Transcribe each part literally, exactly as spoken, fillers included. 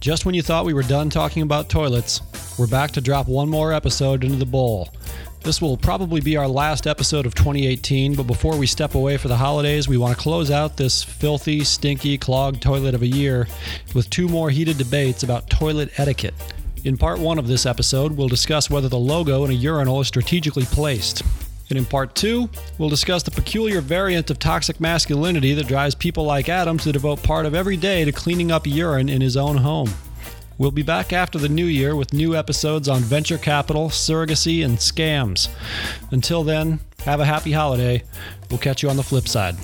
Just when you thought we were done talking about toilets, we're back to drop one more episode into the bowl. This will probably be our last episode of twenty eighteen, but before we step away for the holidays, we want to close out this filthy, stinky, clogged toilet of a year with two more heated debates about toilet etiquette. In part one of this episode, we'll discuss whether the logo in a urinal is strategically placed. And in part two, we'll discuss the peculiar variant of toxic masculinity that drives people like Adam to devote part of every day to cleaning up urine in his own home. We'll be back after the new year with new episodes on venture capital, surrogacy, and scams. Until then, have a happy holiday. We'll catch you on the flip side.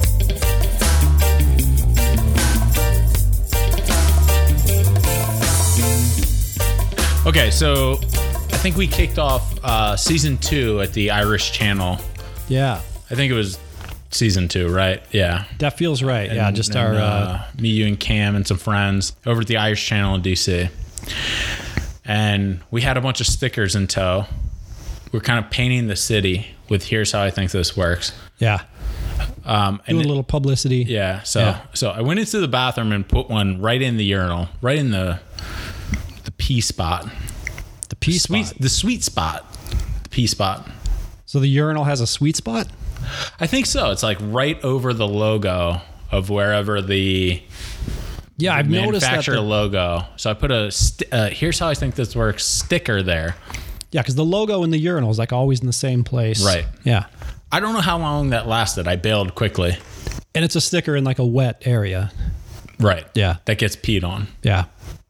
Okay, so I think we kicked off uh, season two at the Irish Channel. Yeah. I think it was season two, right? Yeah. That feels right. And, yeah, just and, our... Uh, uh, me, you, and Cam and some friends over at the Irish Channel in D C. And we had a bunch of stickers in tow. We're kind of painting the city with "Here's how I think this works." Yeah. Um, and Doing a little publicity. Yeah. So, Yeah. so I went into the bathroom and put one right in the urinal, right in the the pee spot. The pee sweet, spot. the sweet spot, the pee spot. So the urinal has a sweet spot? I think so. It's like right over the logo of wherever the Yeah, I've noticed that. manufacturer The, logo. So I put a st- uh, "Here's how I think this works" sticker there. yeah, because the logo in the urinal is like always in the same place. Right. Yeah. I don't know how long that lasted. I bailed quickly. And it's a sticker in like a wet area. Right. Yeah. That gets peed on. Yeah.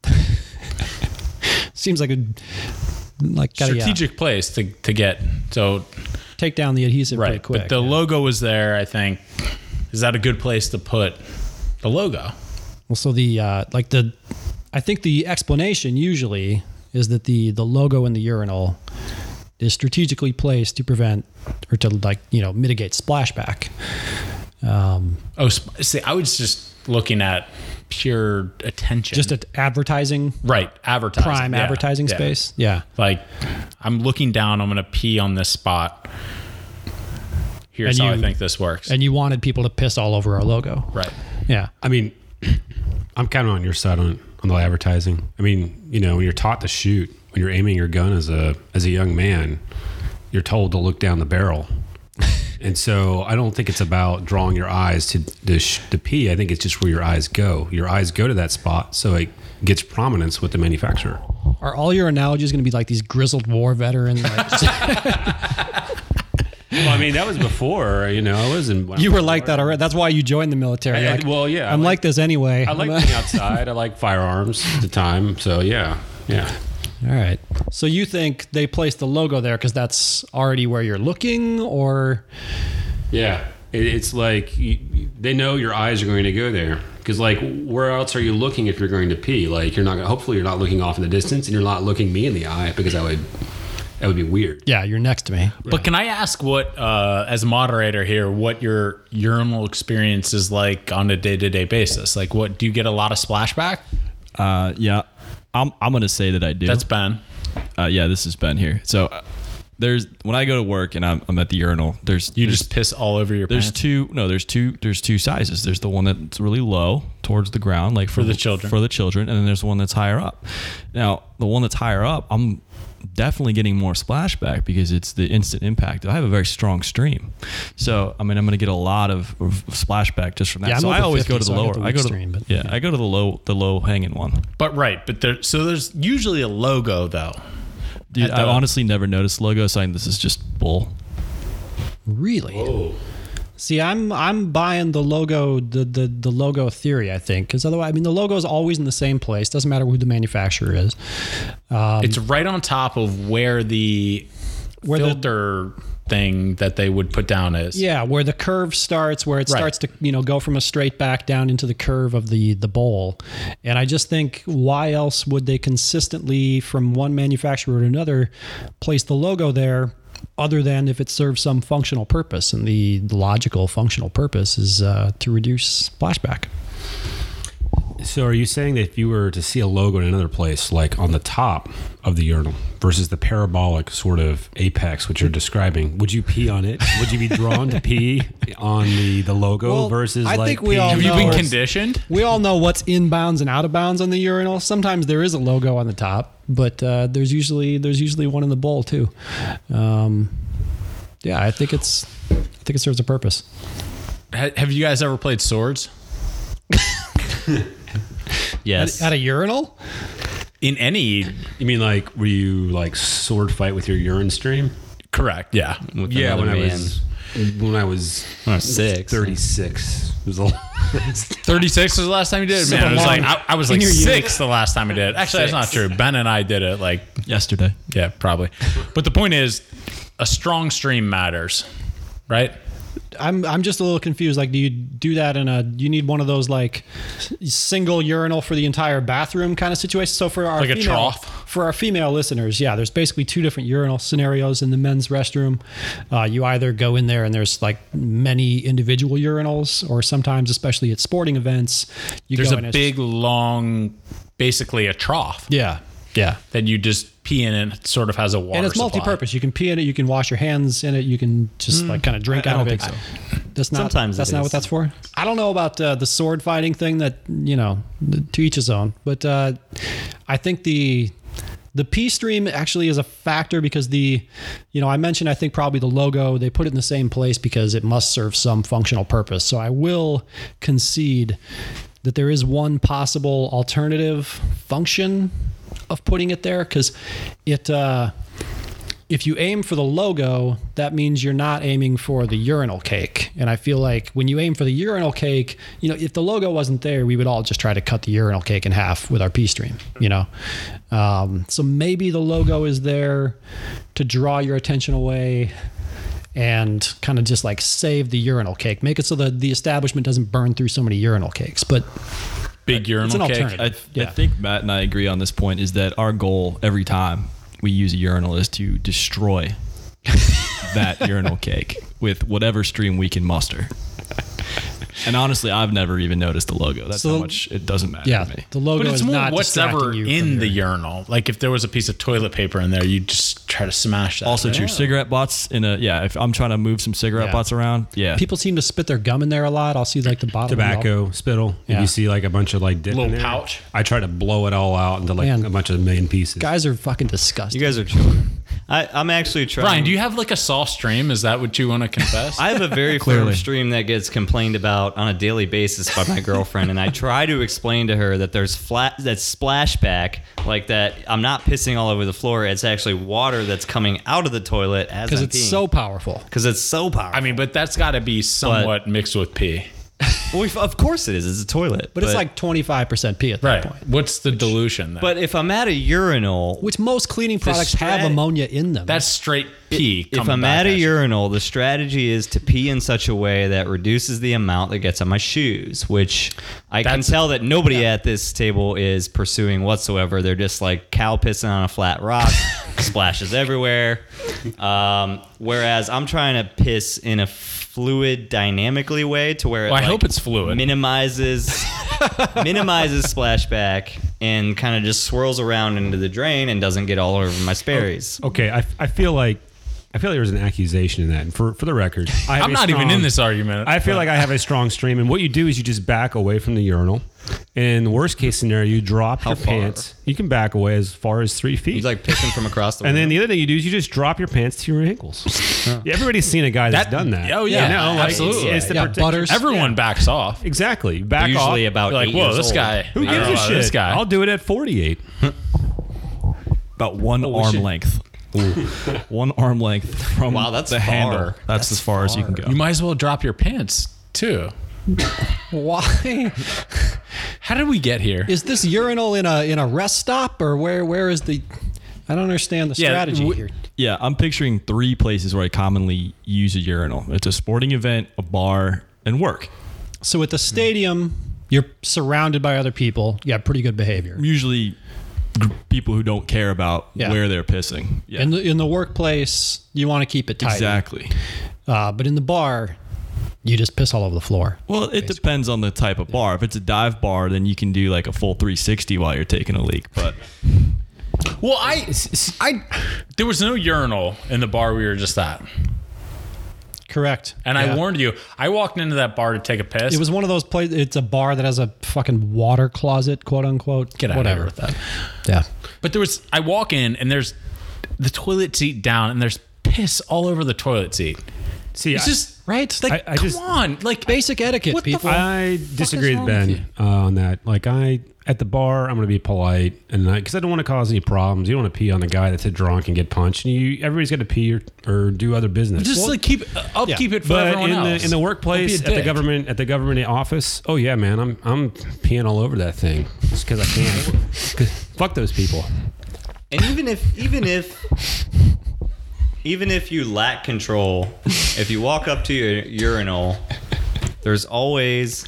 Seems like a like gotta, Strategic yeah, place to to get. So take down the adhesive pretty right. quick. But the yeah. logo was there. I think. Is that a good place to put the logo? Well, so the uh, like the I think the explanation usually is that the the logo in the urinal is strategically placed to prevent or to like you know mitigate splashback. Um, Oh, sp- see, I was just looking at pure attention. just at advertising, right, advertising, prime yeah, advertising yeah. space. Yeah. Like, I'm looking down. I'm gonna pee on this spot. Here's And how you- I think this works. And you wanted people to piss all over our logo. right. Yeah. I mean, I'm kind of on your side on, on the advertising. I mean, you know, when you're taught to shoot, when you're aiming your gun as a as a young man, you're told to look down the barrel. And so I don't think it's about drawing your eyes to to, sh- to pee. I think it's just where your eyes go. Your eyes go to that spot, so it gets prominence with the manufacturer. Are all your analogies going to be like these grizzled war veterans? Like, Well, I mean, that was before, you know, I wasn't. you were like that already. That's why you joined the military. I- You're I- like, well, yeah, I I'm like, like- this anyway. I like being outside. I like firearms at the time. So yeah, yeah. All right. So you think they placed the logo there because that's already where you're looking, or Yeah, it, it's like you, you- they know your eyes are going to go there. Because like, where else are you looking if you're going to pee? Like, you're not. Hopefully, you're not looking off in the distance, and you're not looking me in the eye because that would that would be weird. yeah, you're next to me. But can I ask what, uh, as a moderator here, what your urinal experience is like on a day-to-day basis? Like, what do you get a lot of splashback? Uh, yeah, I'm I'm gonna say that I do. That's Ben. uh, yeah, this is Ben here. So uh, there's when I go to work and I'm, I'm at the urinal. There's You there's, just piss all over your there's pants. two no there's two there's two sizes. There's the one that's really low towards the ground, like For the children. for the children, and then there's one that's higher up. Now the one that's higher up, I'm definitely getting more splashback because it's the instant impact. I have a very strong stream, so I mean I'm going to get a lot of, of splashback just from that. Yeah, I'm so I over always fifty, go to the so I lower. get the I go to stream, but- yeah, yeah. I go to the low the low hanging one. But right, but there. So there's usually a logo though. Dude, At I the- honestly never noticed logo sign. This is just bull. Really? Oh, See, I'm I'm buying the logo the the, the logo theory. I think because otherwise, I mean, the logo is always in the same place. Doesn't matter who the manufacturer is. Um, It's right on top of where the Where the- filter thing that they would put down is. Yeah, where the curve starts, where it Right. starts to you know go from a straight back down into the curve of the the bowl, and I just think why else would they consistently from one manufacturer to another place the logo there, other than if it serves some functional purpose, and the, the logical functional purpose is uh, to reduce splashback. So are you saying that if you were to see a logo in another place, like on the top of the urinal versus the parabolic sort of apex, which you're describing, would you pee on it? Would you be drawn to pee on the, the logo Well, versus I like think we pee- all Have you know- been No. conditioned? We all know what's inbounds and out of bounds on the urinal. Sometimes there is a logo on the top, but uh, there's usually there's usually one in the bowl too. Um, yeah, I think it's I think it serves a purpose. Ha- Have you guys ever played swords? Yes. At, at a urinal? In any, You mean like were you like sword fight with your urine stream? correct? Yeah. With Yeah, another when I man. was when I was When I was six. thirty-six. It was a thirty-six was the last time you did it. So Man, it was long. like I, I was In like your youth. six the last time I did it. Actually, that's not true. Ben and I did it like Yesterday. yeah, probably. But the point is, a strong stream matters, right? I'm I'm just a little confused. Like, do you do that in a? Do you need one of those like single urinal for the entire bathroom kind of situation? So for our Like a female, trough? for our female listeners, yeah, there's basically two different urinal scenarios in the men's restroom. Uh, you either go in there and there's like many individual urinals, or sometimes, especially at sporting events, you There's go a and it's- big, long, basically a trough yeah, yeah. that you just pee in, and it sort of has a water And it's supply. multi-purpose. You can pee in it. You can wash your hands in it. You can just like kind of drink I- I out don't of it. think That's not. Sometimes that's it not is. what that's for. I don't know about uh, the sword fighting thing. That you know, to each his own. But uh, I think the the pee stream actually is a factor because the, you know, I mentioned I think probably the logo, they put it in the same place because it must serve some functional purpose. So I will concede that there is one possible alternative function of putting it there, because it uh, if you aim for the logo, that means you're not aiming for the urinal cake. And I feel like when you aim for the urinal cake, you know, if the logo wasn't there, we would all just try to cut the urinal cake in half with our pee stream, you know? Um, so maybe the logo is there to draw your attention away and kind of just like save the urinal cake, make it so that the establishment doesn't burn through so many urinal cakes. But Big urinal an cake. alternative. I, I Yeah. think Matt and I agree on this point is that our goal every time we use a urinal is to destroy that urinal cake with whatever stream we can muster. And honestly, I've never even noticed the logo. That's So- how much it doesn't matter yeah, to me. the logo But it's is more not what's distracting ever you in from the your- urinal. Like if there was a piece of toilet paper in there, you just try to smash that. Also, right? true. Cigarette butts in a yeah. If I'm trying to move some cigarette Yeah. butts around, yeah. People seem to spit their gum in there a lot. I'll see like the bottom of the- tobacco spittle. If Yeah. you see like a bunch of like dip Little in there, pouch. I try to blow it all out into like Man. a bunch of million pieces. Guys are fucking disgusting. You guys are children. I, I'm actually trying. Brian, do you have like a soft stream? Is that what you want to confess? I have a very Clearly. firm stream that gets complained about on a daily basis by my girlfriend, and I try to explain to her that there's flat that splashback, like that. I'm not pissing all over the floor. It's actually water that's coming out of the toilet as because I'm it's peeing. so powerful. because it's so powerful. I mean, but that's got to be somewhat mixed with pee. well, of course it is. It's a toilet, But, it's like twenty-five percent pee at that Right. point. What's the dilution then? But if I'm at a urinal, Which most cleaning products have strat- ammonia in them. that's straight pee. if coming I'm back at a you. urinal, the strategy is to pee in such a way that reduces the amount that gets on my shoes, which I That's- can tell that nobody at this table is pursuing whatsoever. They're just like cow pissing on a flat rock, splashes everywhere. Um, whereas I'm trying to piss in a fluid, dynamically way to where it Well, I like, hope it's fluid. minimizes minimizes splashback and kind of just swirls around into the drain and doesn't get all over my Sperry's. Okay, I, I feel like I feel like there's an accusation in that. And for for the record, I have I'm a not even strong- in this argument. I feel like I have a strong stream, and what you do is you just back away from the urinal. And in the worst case snenario, you drop your far? pants. You can back away as far as three feet. He's like pissing from across the and then room. the other thing you do is you just drop your pants to your ankles. Yeah, everybody's seen a guy that's That- done that. oh, yeah, You know, like, absolutely. It's, it's the Yeah, protection- butters. Everyone Yeah. backs off. Exactly. Back usually off. about You're like, eight whoa, years this old. guy. Who I don't gives know a about shit? This guy. I'll do it at forty-eight. About one arm should- length. One arm length from Wow, that's the far. handle. That's, That's as far, as you can go. You might as well drop your pants too. Why How did we get here? is this urinal in a in a rest stop, or where where is the? I don't understand the Yeah, strategy w- here. Yeah, I'm picturing three places where I commonly use a urinal. It's a sporting event, a bar, and work. So at the stadium, you're surrounded by other people. You have pretty good behavior. Usually gr- people who don't care about Yeah. where they're pissing. Yeah, In the in the workplace, you want to keep it tight. exactly. Uh, but in the bar, you just piss all over the floor. Well, it depends on the type of bar. If it's a dive bar, then you can do like a full three sixty while you're taking a leak. But Well, I, I, there was no urinal in the bar we were just at. Correct. And Yeah. I warned you, I walked into that bar to take a piss. It was one of those places. It's a bar that has a fucking water closet, quote unquote. Get out Whatever. of here with that. Yeah. But there was, I walk in and there's the toilet seat down and there's piss all over the toilet seat. See, It's I, just, Right. like, I- I come just- on. Like, Basic etiquette, What the people. fuck? I disagree is with wrong with Ben uh, on that. Like I, at the bar, I'm going to be polite, and because I, I don't want to cause any problems. You don't want to pee on the guy that's a drunk and get punched. And you, everybody's got to pee or, or do other business. just Well, like keep, upkeep it for but everyone in else. the in the workplace, Don't be a at the dick. government, at the government office, oh yeah, man, I'm I'm peeing all over that thing just because I can. 'Cause fuck those people. And even if even if even if you lack control, if you walk up to your urinal, there's always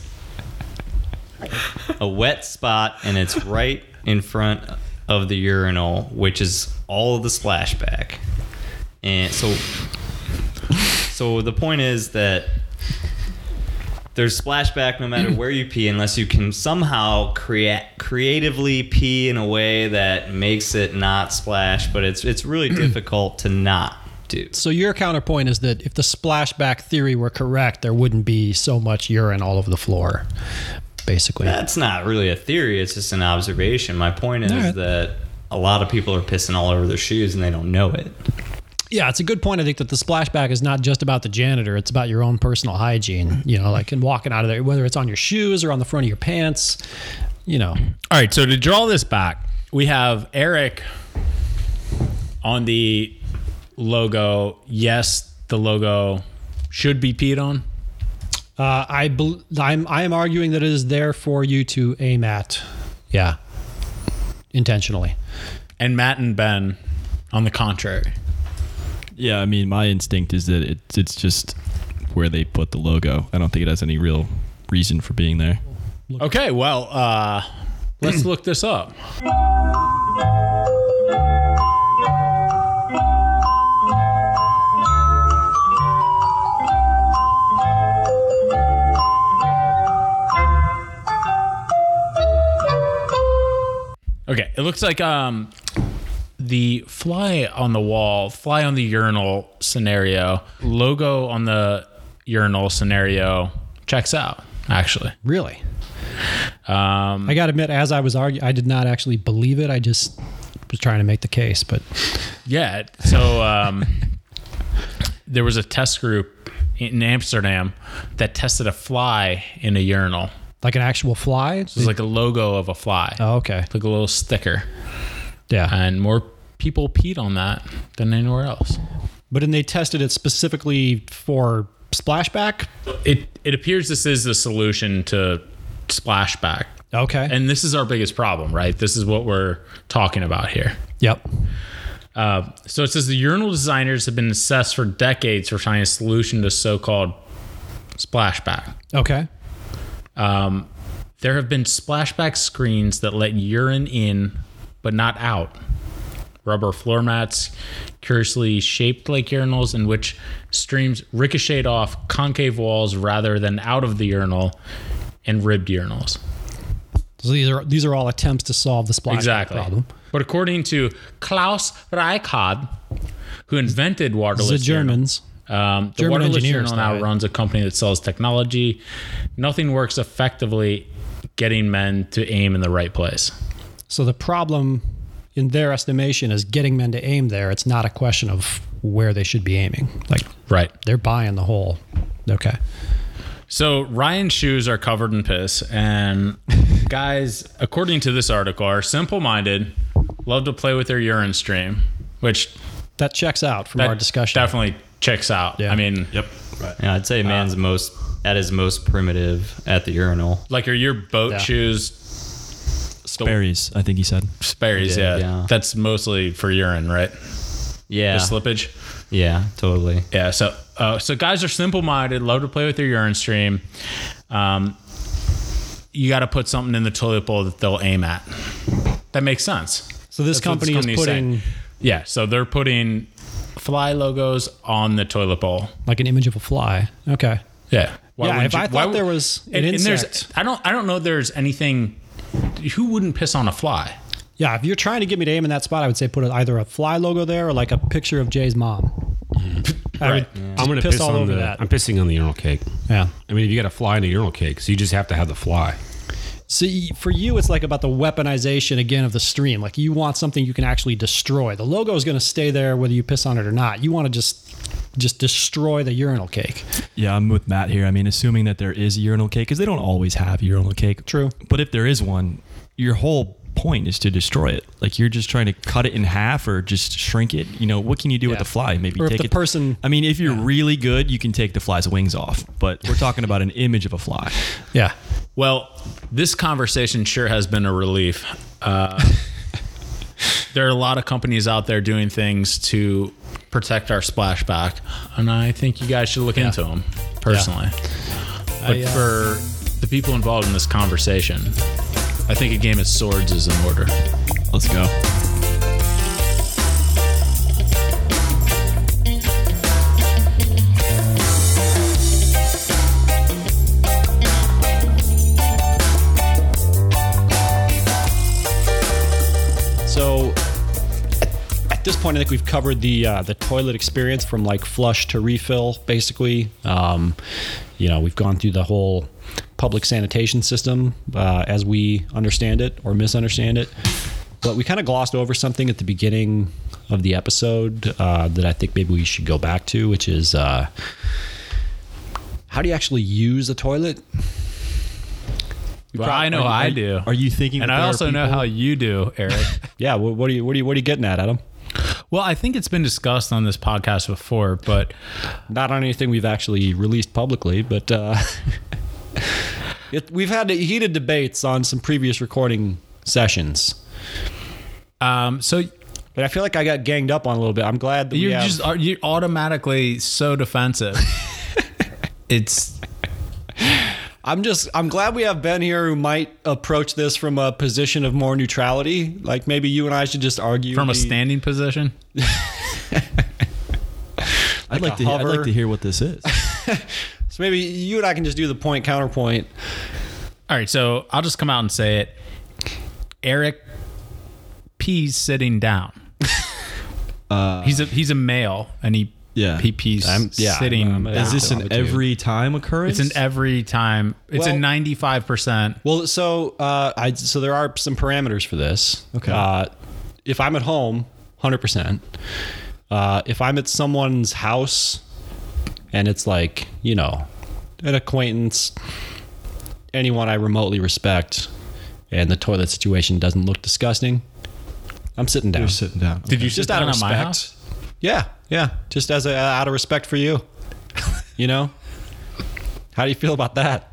a wet spot and it's right in front of the urinal, which is all of the splashback. And so so the point is that there's splashback no matter where you pee, unless you can somehow create creatively pee in a way that makes it not splash. But it's it's really difficult to not do. So your counterpoint is that if the splashback theory were correct, there wouldn't be so much urine all over the floor, basically. That's not really a theory. It's just an observation. My point is All right. that a lot of people are pissing all over their shoes and they don't know it. Yeah, it's a good point. I think that the splashback is not just about the janitor. It's about your own personal hygiene, you know, like in walking out of there, whether it's on your shoes or on the front of your pants, you know. All right, so to draw this back, we have Eric on the logo. Yes, the logo should be peed on. Uh, I bel I'm I'm arguing that it is there for you to aim at. Yeah. Intentionally. And Matt and Ben on the contrary. yeah, I mean, my instinct is that it's it's just where they put the logo. I don't think it has any real reason for being there. Okay, well, uh, let's look this up. Okay, it looks like um, the fly on the wall, fly on the urinal scenario, logo on the urinal scenario checks out, actually. Really? Um, I got to admit, as I was arguing, I did not actually believe it. I just was trying to make the case, but yeah, so um, there was a test group in Amsterdam that tested a fly in a urinal. like an actual fly? It was like a logo of a fly, Oh, okay. like a little sticker. Yeah. And more people peed on that than anywhere else. But then they tested it specifically for splashback? It it appears this is the solution to splashback. Okay. And this is our biggest problem, right? This is what we're talking about here. Yep. Uh, so it says the urinal designers have been assessed for decades for finding a solution to so-called splashback. Okay. Um, there have been splashback screens that let urine in but not out. Rubber floor mats, curiously shaped like urinals, in which streams ricocheted off concave walls rather than out of the urinal, and ribbed urinals. So these are these are all attempts to solve the splashback Exactly. problem. But according to Klaus Reichard, who invented The waterless Germans. urinal, um, the German waterless engineers, urinal now right? runs a company that sells technology. Nothing works effectively getting men to aim in the right place. So the problem, in their estimation, is getting men to aim there. It's not a question of where they should be aiming. Like Right. they're buying the whole. Okay. So Ryan's shoes are covered in piss, and guys, according to this article, are simple-minded, love to play with their urine stream, which That checks out from that our discussion. definitely checks out. Yeah. I mean, Yep. Yeah, I'd say man's most at his most primitive at the urinal. like are your boat Yeah. shoes Sperry's, I think he said. Sperry's? Yeah, Yeah, yeah. that's mostly for urine, right? Yeah, The slippage. yeah, totally. Yeah. So, uh, so guys are simple-minded, love to play with their urine stream. Um, you got to put something in the toilet bowl that they'll aim at. That makes sense. So this That's what company is company's putting saying. Yeah. So they're putting fly logos on the toilet bowl. like an image of a fly. Okay. Yeah. Why Yeah, wouldn't if you- I why thought would- there was an and, and there's, insect. I don't, I don't know. There's anything. Who wouldn't piss on a fly? Yeah, if you're trying to get me to aim in that spot, I would say put either a fly logo there or like a picture of Jay's mom. I Right. would I'm going to piss piss, all on over the. that. I'm pissing on the urinal cake. Yeah. I mean, if you got a fly in a urinal cake, so you just have to have the fly. See, for you, it's like about the weaponization again of the stream. Like you want something you can actually destroy. The logo is going to stay there whether you piss on it or not. You want to just just destroy the urinal cake. Yeah, I'm with Matt here. I mean, assuming that there is a urinal cake, because they don't always have urinal cake. True. But if there is one, your whole point is to destroy it. Like you're just trying to cut it in half or just shrink it. You know, what can you do with Yeah. the fly? Maybe Or if take the it. person- I mean, if you're really good, you can take the fly's wings off. But we're talking about an image of a fly. Yeah. Well, this conversation sure has been a relief. Uh, there are a lot of companies out there doing things to protect our splashback, and I think you guys should look into them personally. But I, uh, for the people involved in this conversation, I think a game of swords is in order. Let's go. So at, at this point, I think we've covered the uh, the toilet experience from like flush to refill, basically. Um, you know, we've gone through the whole public sanitation system uh, as we understand it or misunderstand it. But we kind of glossed over something at the beginning of the episode uh, that I think maybe we should go back to, which is uh, how do you actually use a toilet? Well, I know Are you- I are- do. Are you thinking? and that I there are also know people- how you do, Eric. Yeah, what, what are you what are you what are you getting at, Adam? Well, I think it's been discussed on this podcast before, but Not on anything we've actually released publicly, but uh, it, we've had heated debates on some previous recording sessions. um, so But I feel like I got ganged up on a little bit. I'm glad that we you're have, just are you automatically so defensive. It's I'm just I'm glad we have Ben here who might approach this from a position of more neutrality. Like maybe you and I should just argue from a the- standing position. I'd like a to. Hear, I'd hover. like to hear what this is. So maybe you and I can just do the point counterpoint. All right, so I'll just come out and say it. Eric pees sitting down. Uh, he's a he's a male, and he Yeah. he pees I'm- yeah, sitting. I'm- I'm- down. Is this an every time occurrence? It's an every time. It's Well- a ninety-five percent. Well, so uh, I so there are some parameters for this. Okay. Uh, if I'm at home, one hundred percent. Uh, if I'm at someone's house, and it's like you know, an acquaintance, anyone I remotely respect, and the toilet situation doesn't look disgusting, I'm sitting down. You're sitting down. Did you Just sit out down of at my respect. house? Yeah, yeah. Just as a out of respect for you. You know. How do you feel about that?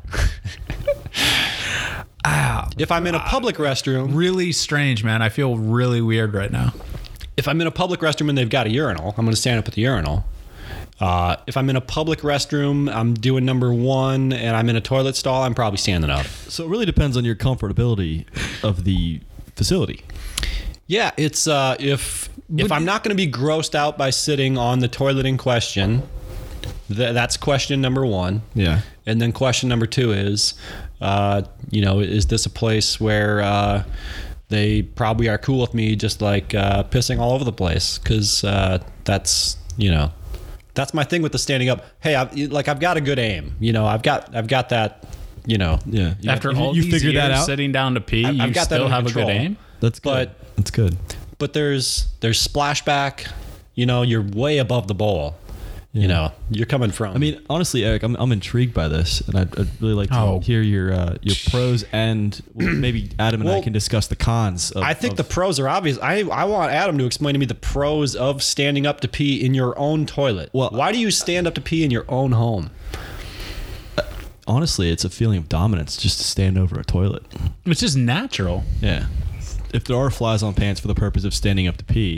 Ah, If I'm in a public restroom, really strange, man. I feel really weird right now. if I'm in a public restroom and they've got a urinal, I'm going to stand up at the urinal. Uh, if I'm in a public restroom, I'm doing number one, and I'm in a toilet stall, I'm probably standing up. So it really depends on your comfortability of the facility. Yeah, it's uh, if if I'm not going to be grossed out by sitting on the toilet in question, th- that's question number one. Yeah. And then question number two is, uh, you know, is this a place where uh, they probably are cool with me just like uh, pissing all over the place? Because uh, that's, you know, that's my thing with the standing up. Hey, I've, like I've got a good aim. You know, I've got I've got that. You know, Yeah. You- After you, all you these figured years that out. sitting down to pee, I've- you I've got that still under have a control. good aim. That's good. But- That's good. but there's there's splashback. You know, you're way above the bowl. You know, you're coming from. I mean, honestly, Eric, I'm, I'm intrigued by this, and I'd, I'd really like to Oh. hear your uh, your pros and well, maybe Adam and I Well, can discuss the cons. Of, I think of- the pros are obvious. I, I want Adam to explain to me the pros of standing up to pee in your own toilet. Well, why do you stand up to pee in your own home? honestly, it's a feeling of dominance just to stand over a toilet. It's just natural. Yeah. If there are flies on pants for the purpose of standing up to pee,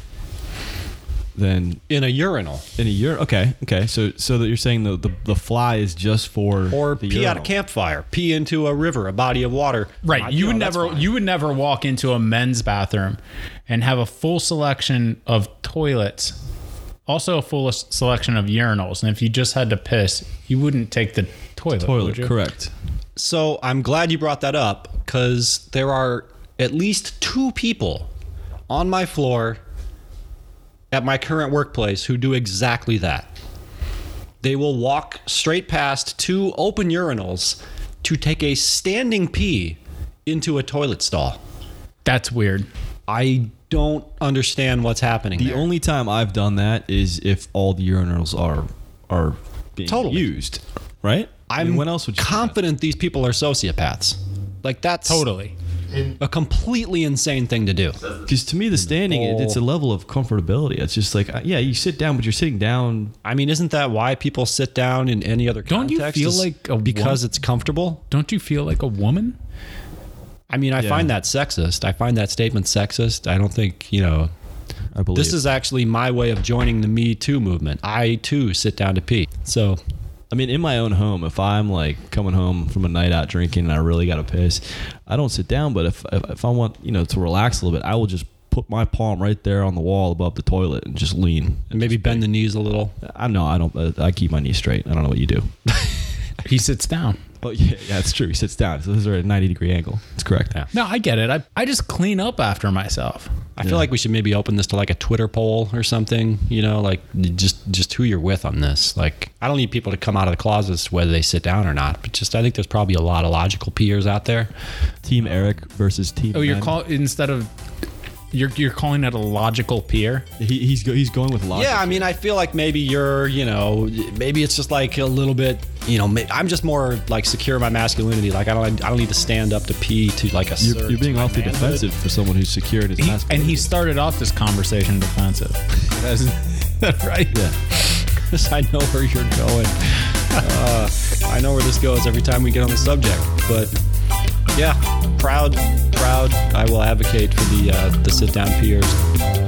then In a urinal. in a year, okay, okay. So so that you're saying the the, the fly is just for Or the pee at a urinal. campfire, pee into a river, a body of water. Right. I- You would know, that's never fine. you would never walk into a men's bathroom and have a full selection of toilets, also a full selection of urinals. And if you just had to piss, you wouldn't take the toilet. Toilet, would you? correct. So I'm glad you brought that up because there are at least two people on my floor at my current workplace who do exactly that. They will walk straight past two open urinals to take a standing pee into a toilet stall. That's weird. I don't understand what's happening The there. only time I've done that is if all the urinals are are being Totally. used, right? I mean, I'm when else would you do that? confident these people are sociopaths. Like that's Totally. a completely insane thing to do. Because to me, the standing, it, it's a level of comfortability. It's just like, uh, yeah, you sit down, but you're sitting down. I mean, isn't that why people sit down in any other Don't you context? feel is like a because wo- it's comfortable? Don't you feel like a woman? I mean, I Yeah. find that sexist. I find that statement sexist. I don't think, you know, I believe this is actually my way of joining the Me Too movement. I too sit down to pee. So I mean, in my own home, if I'm like coming home from a night out drinking and I really got to piss, I don't sit down. But if, if if I want, you know, to relax a little bit, I will just put my palm right there on the wall above the toilet and just lean. and maybe bend the knees a little. I know I don't. Uh, I keep my knees straight. I don't know what you do. He sits down. Oh yeah, yeah, it's true. He sits down. So those are at a ninety degree angle. That's correct. Yeah. No, I get it. I, I just clean up after myself. I feel like we should maybe open this to like a Twitter poll or something, you know, like just just who you're with on this. Like, I don't need people to come out of the closets whether they sit down or not, but just I think there's probably a lot of logical peers out there. Team Eric versus Team. Oh, you're Ben. call instead of you're you're calling it a logical peer. He, he's go, he's going with logic. Yeah, I mean, I feel like maybe you're, you know, maybe it's just like a little bit, you know, ma- I'm just more like secure in my masculinity. Like I don't, I don't need to stand up to pee to like assert. You're, you're being my awfully manhood. defensive for someone who's secure in his He, masculinity. and he started off this conversation defensive. That's that right? Yeah. Because I know where you're going. Uh, I know where this goes every time we get on the subject. But yeah, proud, proud. I will advocate for the uh, the sit down peers.